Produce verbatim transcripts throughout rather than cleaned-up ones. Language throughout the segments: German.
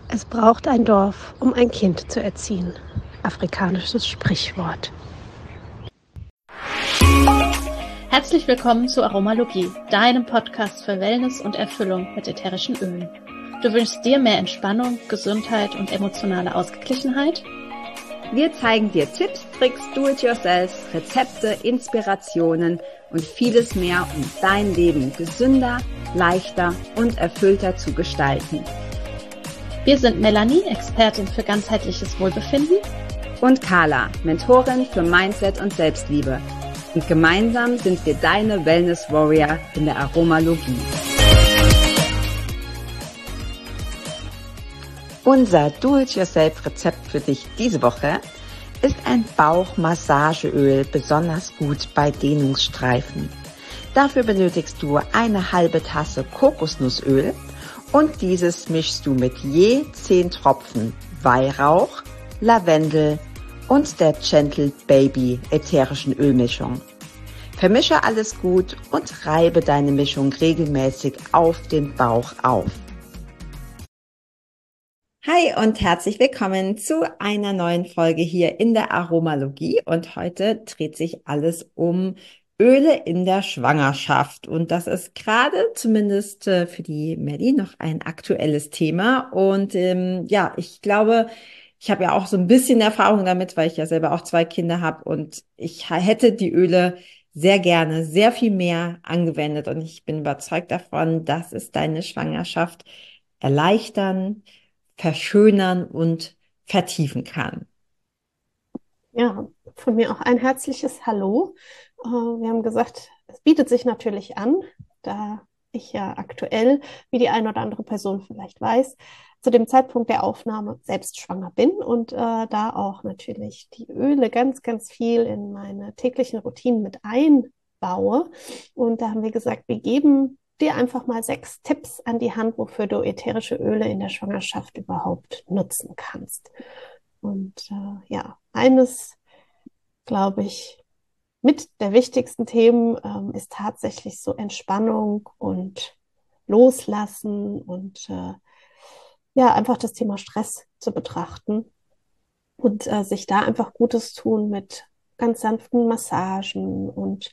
Es braucht ein Dorf, um ein Kind zu erziehen. Afrikanisches Sprichwort. Herzlich willkommen zu Aromalogie, deinem Podcast für Wellness und Erfüllung mit ätherischen Ölen. Du wünschst dir mehr Entspannung, Gesundheit und emotionale Ausgeglichenheit? Wir zeigen dir Tipps, Tricks, Do-it-yourself, Rezepte, Inspirationen und vieles mehr, um dein Leben gesünder, leichter und erfüllter zu gestalten. Wir sind Melanie, Expertin für ganzheitliches Wohlbefinden, und Carla, Mentorin für Mindset und Selbstliebe. Und gemeinsam sind wir deine Wellness Warrior in der Aromalogie. Unser Do-it-yourself-Rezept für dich diese Woche ist ein Bauchmassageöl, besonders gut bei Dehnungsstreifen. Dafür benötigst du eine halbe Tasse Kokosnussöl und dieses mischst du mit je zehn Tropfen Weihrauch, Lavendel und der Gentle Baby ätherischen Ölmischung. Vermische alles gut und reibe deine Mischung regelmäßig auf den Bauch auf. Hi und herzlich willkommen zu einer neuen Folge hier in der Aromalogie. Und heute dreht sich alles um Öle in der Schwangerschaft. Und das ist gerade zumindest äh, für die Melli noch ein aktuelles Thema. Und ähm, ja, ich glaube, ich habe ja auch so ein bisschen Erfahrung damit, weil ich ja selber auch zwei Kinder habe. Und ich hätte die Öle sehr gerne, sehr viel mehr angewendet. Und ich bin überzeugt davon, dass es deine Schwangerschaft erleichtern, verschönern und vertiefen kann. Ja, von mir auch ein herzliches Hallo. Äh, Wir haben gesagt, es bietet sich natürlich an, da ich ja aktuell, wie die eine oder andere Person vielleicht weiß, zu dem Zeitpunkt der Aufnahme selbst schwanger bin und äh, da auch natürlich die Öle ganz, ganz viel in meine täglichen Routinen mit einbaue. Und da haben wir gesagt, wir geben dir einfach mal sechs Tipps an die Hand, wofür du ätherische Öle in der Schwangerschaft überhaupt nutzen kannst. Und äh, ja, eines, glaube ich, mit der wichtigsten Themen ähm, ist tatsächlich so Entspannung und Loslassen und äh, ja, einfach das Thema Stress zu betrachten und äh, sich da einfach Gutes tun mit ganz sanften Massagen und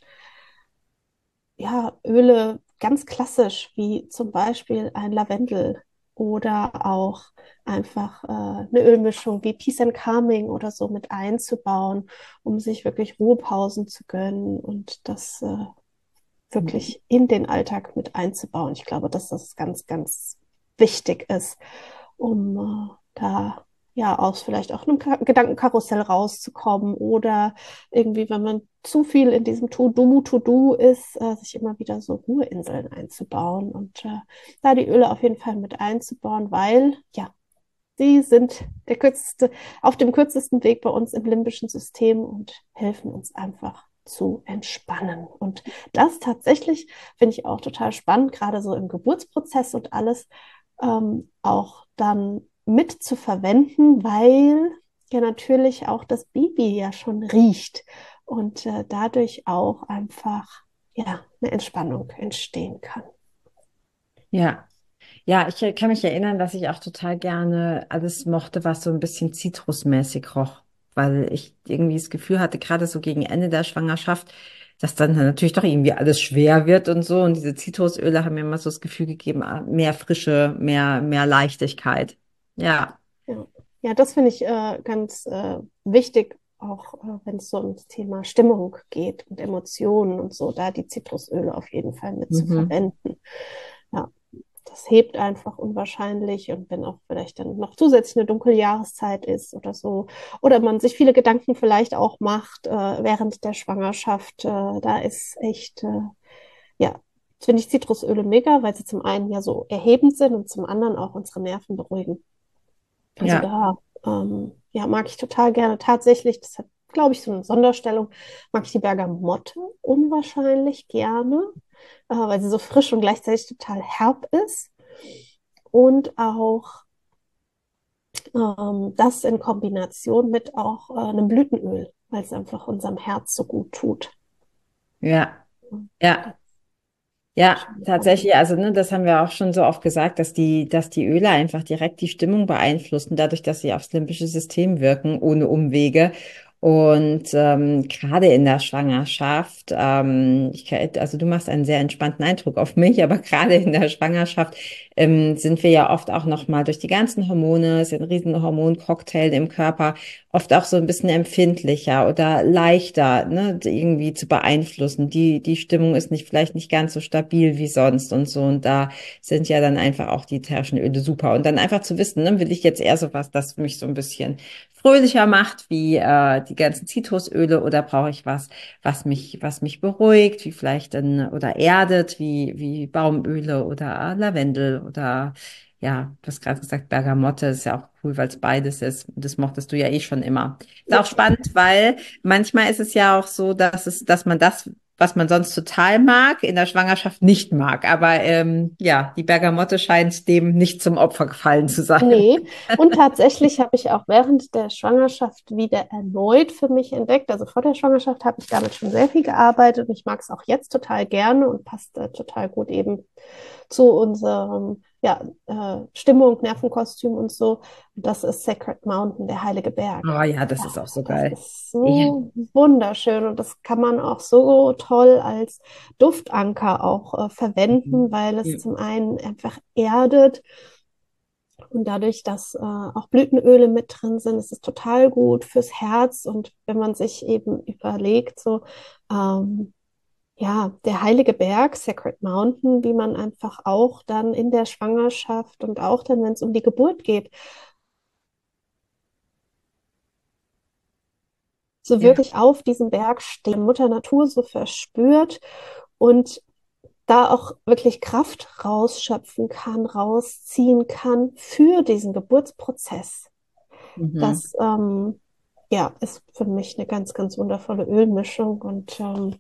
ja, Öle ganz klassisch, wie zum Beispiel ein Lavendel oder auch einfach äh, eine Ölmischung wie Peace and Calming oder so mit einzubauen, um sich wirklich Ruhepausen zu gönnen und das äh, wirklich in den Alltag mit einzubauen. Ich glaube, dass das ganz, ganz wichtig ist, um äh, da ja aus vielleicht auch einem Ka Gedankenkarussell rauszukommen oder irgendwie, wenn man zu viel in diesem To-Do, To-Do ist, äh, sich immer wieder so Ruheinseln einzubauen und äh, da die Öle auf jeden Fall mit einzubauen, weil ja, sie sind der kürzeste, auf dem kürzesten Weg bei uns im limbischen System und helfen uns einfach zu entspannen. Und das tatsächlich finde ich auch total spannend, gerade so im Geburtsprozess und alles ähm, auch dann mit zu verwenden, weil ja natürlich auch das Baby ja schon riecht und äh, dadurch auch einfach ja eine Entspannung entstehen kann. Ja, ja, ich kann mich erinnern, dass ich auch total gerne alles mochte, was so ein bisschen zitrusmäßig roch, weil ich irgendwie das Gefühl hatte, gerade so gegen Ende der Schwangerschaft, dass dann natürlich doch irgendwie alles schwer wird und so. Und diese Zitrusöle haben mir immer so das Gefühl gegeben, ah, mehr Frische, mehr, mehr Leichtigkeit. Ja. Ja, ja, das finde ich äh, ganz äh, wichtig, auch äh, wenn es so ums Thema Stimmung geht und Emotionen und so, da die Zitrusöle auf jeden Fall mit zu Mhm. verwenden. Ja, das hebt einfach unwahrscheinlich und wenn auch vielleicht dann noch zusätzlich eine dunkle Jahreszeit ist oder so, oder man sich viele Gedanken vielleicht auch macht äh, während der Schwangerschaft, äh, da ist echt, äh, ja, finde ich Zitrusöle mega, weil sie zum einen ja so erhebend sind und zum anderen auch unsere Nerven beruhigen. Also Ja, da ähm, ja, mag ich total gerne. Tatsächlich, das hat, glaube ich, so eine Sonderstellung, mag ich die Bergamotte unwahrscheinlich gerne, äh, weil sie so frisch und gleichzeitig total herb ist. Und auch ähm, das in Kombination mit auch äh, einem Blütenöl, weil es einfach unserem Herz so gut tut. ja, ja. Ja, Schöne Kombi. tatsächlich, also ne, das haben wir auch schon so oft gesagt, dass die, dass die Öle einfach direkt die Stimmung beeinflussen, dadurch, dass sie aufs limbische System wirken, ohne Umwege. Und ähm, gerade in der Schwangerschaft, ähm, ich, kann- also du machst einen sehr entspannten Eindruck auf mich, aber gerade in der Schwangerschaft ähm, sind wir ja oft auch nochmal durch die ganzen Hormone, es ist ein riesen Hormoncocktail im Körper, oft auch so ein bisschen empfindlicher oder leichter, ne, irgendwie zu beeinflussen. Die, die Stimmung ist nicht, vielleicht nicht ganz so stabil wie sonst und so. Und da sind ja dann einfach auch die ätherischen Öle super. Und dann einfach zu wissen, ne, will ich jetzt eher so was, das mich so ein bisschen fröhlicher macht, wie äh, die ganzen Zitrusöle, oder brauche ich was, was mich, was mich beruhigt, wie vielleicht ein, oder erdet, wie, wie Baumöle oder äh, Lavendel oder ja, du hast gerade gesagt, Bergamotte ist ja auch cool, weil es beides ist. Das mochtest du ja eh schon immer. Ist auch Ja, spannend, weil manchmal ist es ja auch so, dass es, dass man das, was man sonst total mag, in der Schwangerschaft nicht mag. Aber ähm, ja, die Bergamotte scheint dem nicht zum Opfer gefallen zu sein. nee. Und tatsächlich habe ich auch während der Schwangerschaft wieder erneut für mich entdeckt. Also vor der Schwangerschaft habe ich damit schon sehr viel gearbeitet und ich mag es auch jetzt total gerne und passt äh, total gut eben zu unserem ja, äh, Stimmung, Nervenkostüm und so. Das ist Sacred Mountain, der Heilige Berg. Oh ja, das Ja, ist auch so das geil. ist Ja. so wunderschön und das kann man auch so toll als Duftanker auch äh, verwenden, weil es Ja. zum einen einfach erdet und dadurch, dass äh, auch Blütenöle mit drin sind, ist es total gut fürs Herz. Und wenn man sich eben überlegt, so ähm, ja, der Heilige Berg, Sacred Mountain, wie man einfach auch dann in der Schwangerschaft und auch dann, wenn es um die Geburt geht, so Ja. wirklich auf diesem Berg stehen, Mutter Natur so verspürt und da auch wirklich Kraft rausschöpfen kann, rausziehen kann für diesen Geburtsprozess. Mhm. Das ähm, ja, ist für mich eine ganz, ganz wundervolle Ölmischung und ähm,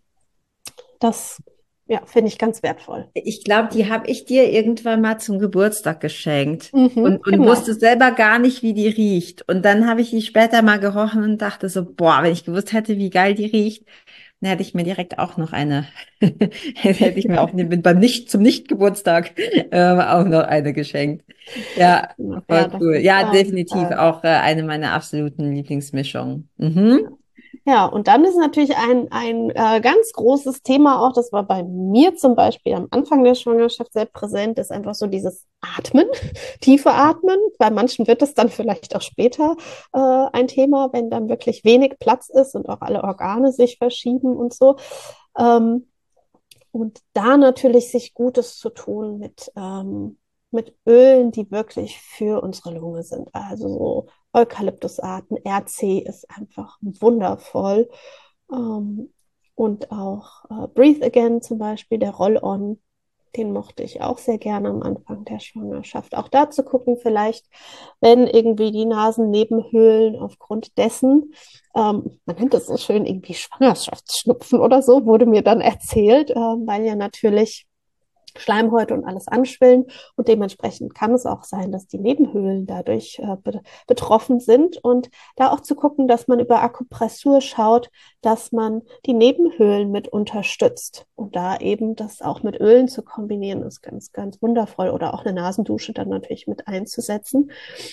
das ja, finde ich ganz wertvoll. Ich glaube, die habe ich dir irgendwann mal zum Geburtstag geschenkt Mhm, und, und genau. wusste selber gar nicht, wie die riecht. Und dann habe ich die später mal gerochen und dachte so, boah, wenn ich gewusst hätte, wie geil die riecht, dann hätte ich mir direkt auch noch eine, hätte ich mir auch ne- beim Nicht, zum Nicht-Geburtstag ähm, auch noch eine geschenkt. Ja, Ja, voll das cool. ist Ja, ähm, definitiv äh, auch äh, eine meiner absoluten Lieblingsmischungen. Mhm. ja, und dann ist natürlich ein, ein äh, ganz großes Thema auch, das war bei mir zum Beispiel am Anfang der Schwangerschaft sehr präsent, ist einfach so dieses Atmen, tiefe Atmen. Bei manchen wird es dann vielleicht auch später äh, ein Thema, wenn dann wirklich wenig Platz ist und auch alle Organe sich verschieben und so. Ähm, und da natürlich sich Gutes zu tun mit, ähm, mit Ölen, die wirklich für unsere Lunge sind. Also so Eukalyptusarten, R C ist einfach wundervoll. Ähm, und auch äh, Breathe Again zum Beispiel, der Roll-On, den mochte ich auch sehr gerne am Anfang der Schwangerschaft. Auch da zu gucken, vielleicht, wenn irgendwie die Nasennebenhöhlen aufgrund dessen, ähm, man nennt es so schön irgendwie Schwangerschaftsschnupfen oder so, wurde mir dann erzählt, ähm, weil ja natürlich Schleimhäute und alles anschwillen und dementsprechend kann es auch sein, dass die Nebenhöhlen dadurch äh, be betroffen sind und da auch zu gucken, dass man über Akupressur schaut, dass man die Nebenhöhlen mit unterstützt und da eben das auch mit Ölen zu kombinieren, ist ganz, ganz wundervoll oder auch eine Nasendusche dann natürlich mit einzusetzen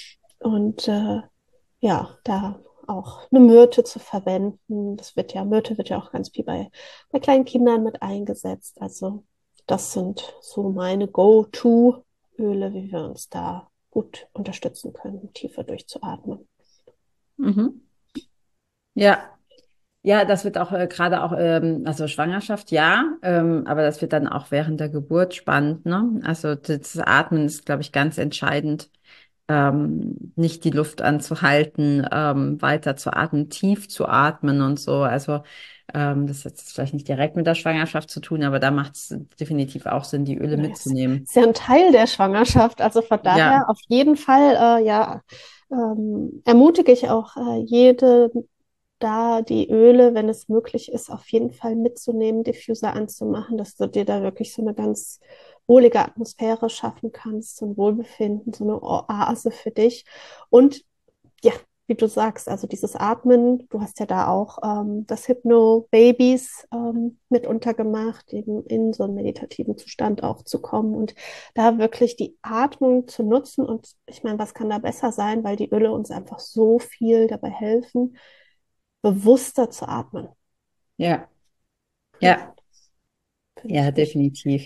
und äh, ja, da auch eine Myrte zu verwenden. Das wird ja, Myrte wird ja auch ganz viel bei, bei kleinen Kindern mit eingesetzt. Also das sind so meine Go-To-Öle, wie wir uns da gut unterstützen können, tiefer durchzuatmen. Mhm. Ja. Ja, das wird auch äh, gerade auch, ähm, also Schwangerschaft, ja, ähm, aber das wird dann auch während der Geburt spannend, ne? Also das Atmen ist, glaube ich, ganz entscheidend, ähm, nicht die Luft anzuhalten, ähm, weiter zu atmen, tief zu atmen und so. Also ähm, das hat jetzt vielleicht nicht direkt mit der Schwangerschaft zu tun, aber da macht es definitiv auch Sinn, die Öle Nice. mitzunehmen. Ist ja ein Teil der Schwangerschaft, also von Ja. daher auf jeden Fall, äh, ja, ähm, ermutige ich auch äh, jede da die Öle, wenn es möglich ist, auf jeden Fall mitzunehmen, Diffuser anzumachen, dass du dir da wirklich so eine ganz wohlige Atmosphäre schaffen kannst, so ein Wohlbefinden, so eine Oase für dich. Und ja, wie du sagst, also dieses Atmen, du hast ja da auch ähm, das Hypno-Babies ähm, mit untergemacht, eben in so einen meditativen Zustand auch zu kommen und da wirklich die Atmung zu nutzen. Und ich meine, was kann da besser sein, weil die Öle uns einfach so viel dabei helfen, bewusster zu atmen. Ja, Ja, ja, finde ja, ich wichtig. definitiv.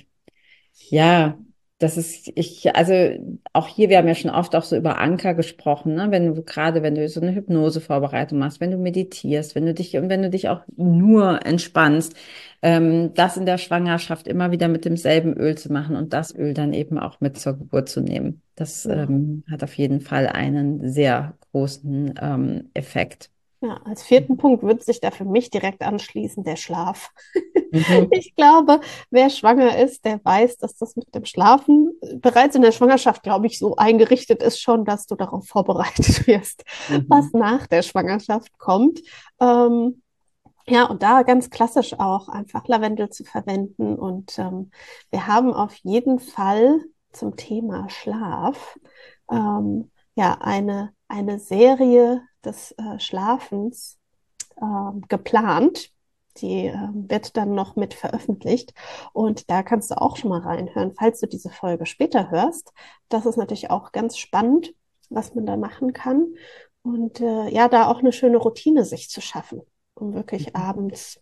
Ja, das ist, ich, also auch hier, wir haben ja schon oft auch so über Anker gesprochen, ne? Wenn du, gerade wenn du so eine Hypnosevorbereitung machst, wenn du meditierst, wenn du dich und wenn du dich auch nur entspannst, ähm, das in der Schwangerschaft immer wieder mit demselben Öl zu machen und das Öl dann eben auch mit zur Geburt zu nehmen. Das Ja. ähm, hat auf jeden Fall einen sehr großen ähm, Effekt. Ja, als vierten Punkt würde sich da für mich direkt anschließen, der Schlaf. Mhm. Ich glaube, wer schwanger ist, der weiß, dass das mit dem Schlafen bereits in der Schwangerschaft, glaube ich, so eingerichtet ist schon, dass du darauf vorbereitet wirst, was Mhm. nach der Schwangerschaft kommt. Ähm, ja, und da ganz klassisch auch einfach Lavendel zu verwenden. Und ähm, wir haben auf jeden Fall zum Thema Schlaf ähm, ja eine, eine Serie des äh, Schlafens ähm, geplant. Die ähm, wird dann noch mit veröffentlicht. Und da kannst du auch schon mal reinhören, falls du diese Folge später hörst. Das ist natürlich auch ganz spannend, was man da machen kann. Und äh, ja, da auch eine schöne Routine sich zu schaffen, um wirklich abends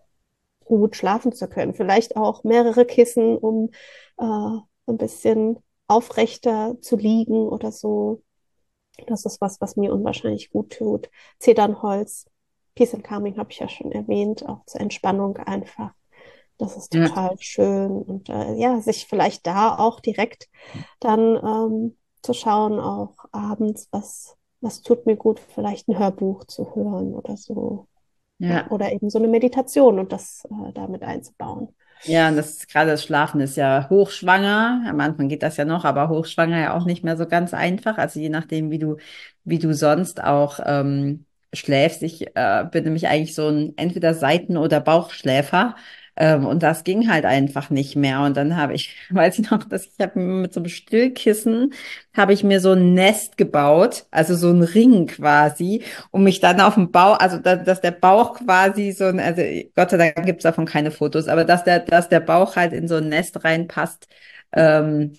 gut schlafen zu können. Vielleicht auch mehrere Kissen, um äh, ein bisschen aufrechter zu liegen oder so. Das ist was, was mir unwahrscheinlich gut tut. Zedernholz, Peace and Calming habe ich ja schon erwähnt, auch zur Entspannung einfach. Das ist Ja. total schön. Und äh, ja, sich vielleicht da auch direkt dann ähm, zu schauen, auch abends, was, was tut mir gut, vielleicht ein Hörbuch zu hören oder so. Ja, Ja. oder eben so eine Meditation und das äh, damit einzubauen. Ja, und das ist gerade das Schlafen ist ja hochschwanger. Am Anfang geht das ja noch, aber hochschwanger ja auch nicht mehr so ganz einfach. Also je nachdem, wie du, wie du sonst auch ähm, schläfst. Ich äh, bin nämlich eigentlich so ein entweder Seiten- oder Bauchschläfer. Ähm, und das ging halt einfach nicht mehr. Und dann habe ich, weiß ich noch, dass ich habe mit so einem Stillkissen habe ich mir so ein Nest gebaut, also so ein Ring quasi und mich dann auf dem Bauch, also da, dass der Bauch quasi so ein, also Gott sei Dank gibt's davon keine Fotos, aber dass der, dass der Bauch halt in so ein Nest reinpasst, ähm,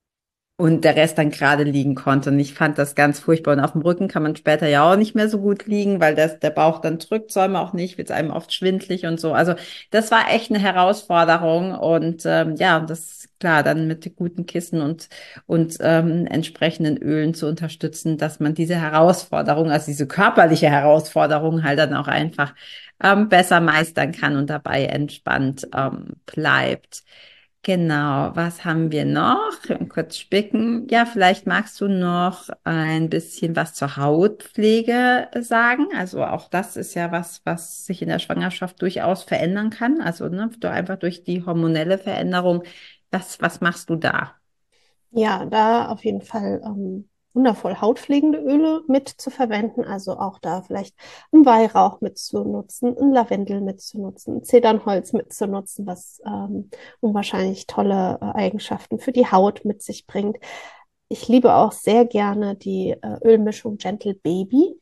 und der Rest dann gerade liegen konnte. Und ich fand das ganz furchtbar. Und auf dem Rücken kann man später ja auch nicht mehr so gut liegen, weil das, der Bauch dann drückt, soll man auch nicht, wird einem oft schwindlig und so. Also das war echt eine Herausforderung. Und ähm, ja, das ist klar, dann mit guten Kissen und, und ähm, entsprechenden Ölen zu unterstützen, dass man diese Herausforderung, also diese körperliche Herausforderung halt dann auch einfach ähm, besser meistern kann und dabei entspannt ähm, bleibt. Genau, was haben wir noch? Kurz spicken. Ja, vielleicht magst du noch ein bisschen was zur Hautpflege sagen. Also auch das ist ja was, was sich in der Schwangerschaft durchaus verändern kann. Also ne, du einfach durch die hormonelle Veränderung. Was, was machst du da? Ja, da auf jeden Fall ähm, wundervoll hautpflegende Öle mit zu verwenden. Also auch da vielleicht einen Weihrauch mitzunutzen, ein Lavendel mitzunutzen, ein Zedernholz mitzunutzen, was ähm, unwahrscheinlich tolle äh, Eigenschaften für die Haut mit sich bringt. Ich liebe auch sehr gerne die äh, Ölmischung Gentle Baby.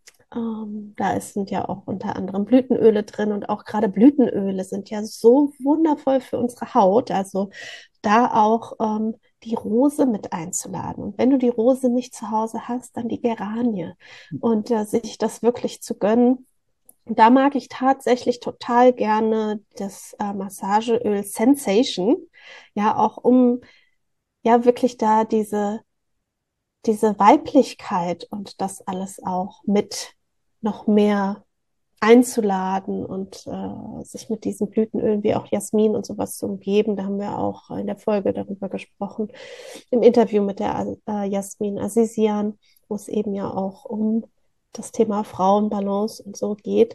Ähm, da ist, sind ja auch unter anderem Blütenöle drin und auch gerade Blütenöle sind ja so wundervoll für unsere Haut. Also da auch ähm, die Rose mit einzuladen. Und wenn du die Rose nicht zu Hause hast, dann die Geranie. Und äh, sich das wirklich zu gönnen. Da mag ich tatsächlich total gerne das äh, Massageöl Sensation. Ja, auch um ja wirklich da diese diese Weiblichkeit und das alles auch mit noch mehr einzuladen und äh, sich mit diesen Blütenölen wie auch Jasmin und sowas zu umgeben. Da haben wir auch in der Folge darüber gesprochen, im Interview mit der äh, Jasmin Azizian, wo es eben ja auch um das Thema Frauenbalance und so geht.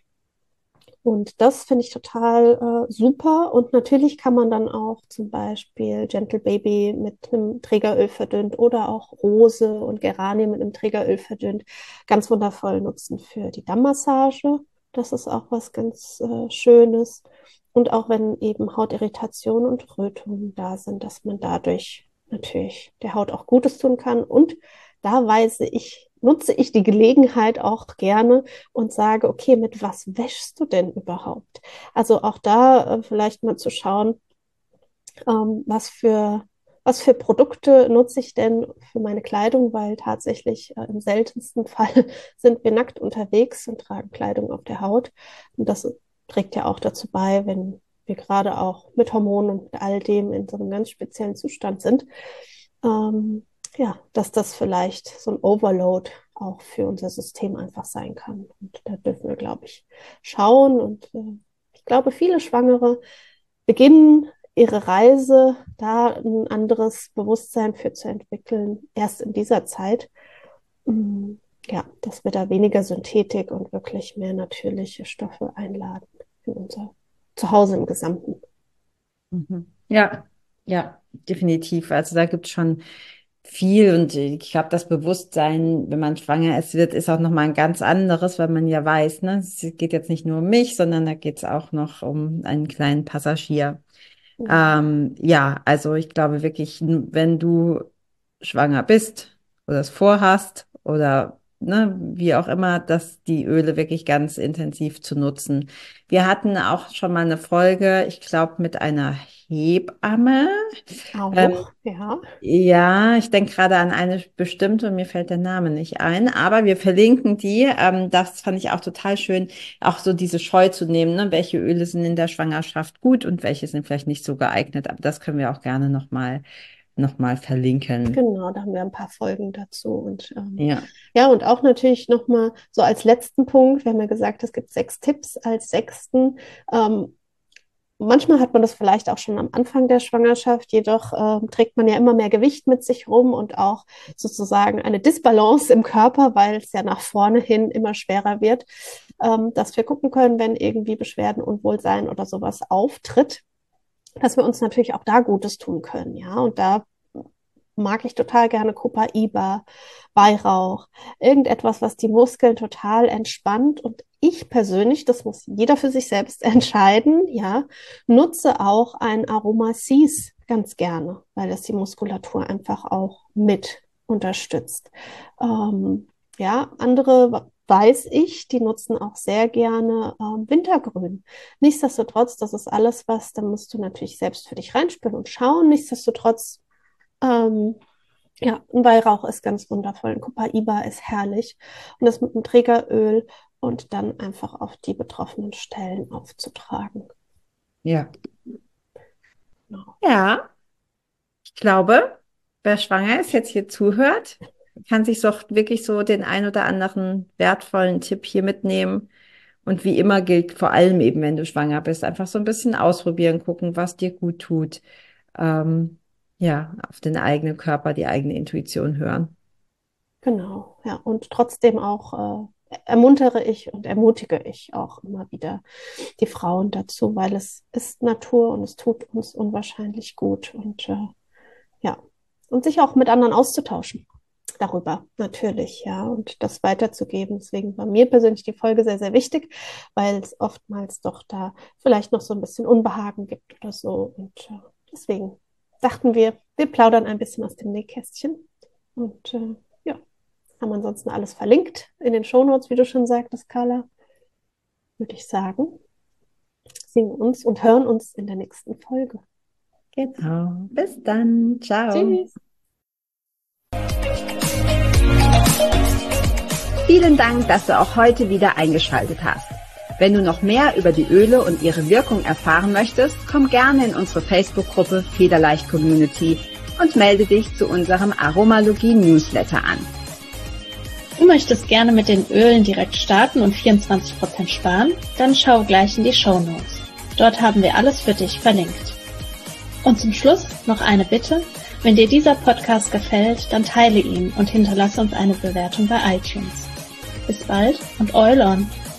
Und das finde ich total äh, super. Und natürlich kann man dann auch zum Beispiel Gentle Baby mit einem Trägeröl verdünnt oder auch Rose und Geranie mit einem Trägeröl verdünnt ganz wundervoll nutzen für die Dammmassage. Das ist auch was ganz äh, Schönes. Und auch wenn eben Hautirritationen und Rötungen da sind, dass man dadurch natürlich der Haut auch Gutes tun kann. Und da weise ich nutze ich die Gelegenheit auch gerne und sage, okay, mit was wäschst du denn überhaupt? Also auch da äh, vielleicht mal zu schauen, ähm, was für, was für Produkte nutze ich denn für meine Kleidung, weil tatsächlich äh, im seltensten Fall sind wir nackt unterwegs und tragen Kleidung auf der Haut. Und das trägt ja auch dazu bei, wenn wir gerade auch mit Hormonen und mit all dem in so einem ganz speziellen Zustand sind, ähm, ja, dass das vielleicht so ein Overload auch für unser System einfach sein kann. Und da dürfen wir, glaube ich, schauen. Und äh, ich glaube, viele Schwangere beginnen ihre Reise, da ein anderes Bewusstsein für zu entwickeln, erst in dieser Zeit. Mm, ja, dass wir da weniger Synthetik und wirklich mehr natürliche Stoffe einladen in unser Zuhause im Gesamten. Mhm. Ja, ja, definitiv. Also da gibt es schon viel und ich glaube, das Bewusstsein, wenn man schwanger ist, wird, ist auch nochmal ein ganz anderes, weil man ja weiß, ne, es geht jetzt nicht nur um mich, sondern da geht es auch noch um einen kleinen Passagier. Mhm. Ähm, ja, also ich glaube wirklich, wenn du schwanger bist oder es vorhast oder ne, wie auch immer, dass die Öle wirklich ganz intensiv zu nutzen. Wir hatten auch schon mal eine Folge, ich glaube, mit einer Hebamme. Auch, Ähm, ja. ja, ich denke gerade an eine bestimmte und mir fällt der Name nicht ein, aber wir verlinken die. Ähm, das fand ich auch total schön, auch so diese Scheu zu nehmen, ne? Welche Öle sind in der Schwangerschaft gut und welche sind vielleicht nicht so geeignet. Aber das können wir auch gerne nochmal noch mal verlinken. Genau, da haben wir ein paar Folgen dazu. Und ähm, Ja. ja, und auch natürlich nochmal so als letzten Punkt, wir haben ja gesagt, es gibt sechs Tipps als sechsten. Ähm, Manchmal hat man das vielleicht auch schon am Anfang der Schwangerschaft, jedoch äh, trägt man ja immer mehr Gewicht mit sich rum und auch sozusagen eine Disbalance im Körper, weil es ja nach vorne hin immer schwerer wird, ähm, dass wir gucken können, wenn irgendwie Beschwerden, Unwohlsein oder sowas auftritt, dass wir uns natürlich auch da Gutes tun können, ja. Und da mag ich total gerne Copaiba, Weihrauch, irgendetwas, was die Muskeln total entspannt. Und ich persönlich, das muss jeder für sich selbst entscheiden, ja, nutze auch ein Aroma-Cis ganz gerne, weil das die Muskulatur einfach auch mit unterstützt. Ähm, ja, andere weiß ich, die nutzen auch sehr gerne ähm, Wintergrün. Nichtsdestotrotz, das ist alles was, da musst du natürlich selbst für dich reinspüren und schauen. Nichtsdestotrotz ähm, ja, ein Weihrauch ist ganz wundervoll. Ein Copaiba ist herrlich. Und das mit einem Trägeröl und dann einfach auf die betroffenen Stellen aufzutragen. Ja. Genau. Ja, ich glaube, wer schwanger ist, jetzt hier zuhört, kann sich doch wirklich so den ein oder anderen wertvollen Tipp hier mitnehmen. Und wie immer gilt vor allem eben, wenn du schwanger bist, einfach so ein bisschen ausprobieren, gucken, was dir gut tut. Ähm, ja, auf den eigenen Körper, die eigene Intuition hören. Genau, ja. Und trotzdem auch äh, ermuntere ich und ermutige ich auch immer wieder die Frauen dazu, weil es ist Natur und es tut uns unwahrscheinlich gut. Und äh, ja, und sich auch mit anderen auszutauschen darüber, natürlich, ja, und das weiterzugeben. Deswegen war mir persönlich die Folge sehr, sehr wichtig, weil es oftmals doch da vielleicht noch so ein bisschen Unbehagen gibt oder so. Und äh, deswegen dachten wir, wir plaudern ein bisschen aus dem Nähkästchen. Und äh, ja, haben ansonsten alles verlinkt in den Shownotes, wie du schon sagtest, Carla. Würde ich sagen, sehen uns und hören uns in der nächsten Folge. Genau. Bis dann. Ciao. Tschüss. Vielen Dank, dass du auch heute wieder eingeschaltet hast. Wenn du noch mehr über die Öle und ihre Wirkung erfahren möchtest, komm gerne in unsere Facebook-Gruppe Federleicht Community und melde dich zu unserem Aromalogie-Newsletter an. Du möchtest gerne mit den Ölen direkt starten und vierundzwanzig Prozent sparen? Dann schau gleich in die Shownotes. Dort haben wir alles für dich verlinkt. Und zum Schluss noch eine Bitte. Wenn dir dieser Podcast gefällt, dann teile ihn und hinterlasse uns eine Bewertung bei iTunes. Bis bald und Oil on!